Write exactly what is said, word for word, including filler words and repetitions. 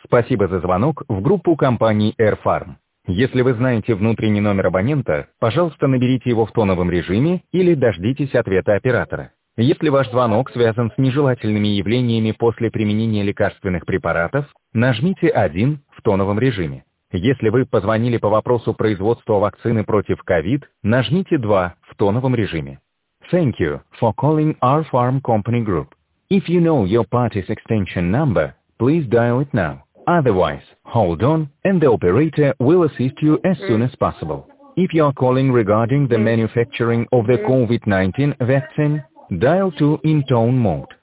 Спасибо за звонок в группу компании AirFarm. Если вы знаете внутренний номер абонента, пожалуйста, наберите его в тоновом режиме или дождитесь ответа оператора. Если ваш звонок связан с нежелательными явлениями после применения лекарственных препаратов, нажмите один в тоновом режиме. Если вы позвонили по вопросу производства вакцины против ковид, нажмите два в тоновом режиме. Thank you for calling our farm company group. If you know your party's extension number, please dial it now. Otherwise, hold on, and the operator will assist you as soon as possible. If you are calling regarding the manufacturing of the COVID nineteen vaccine, dial two in tone mode.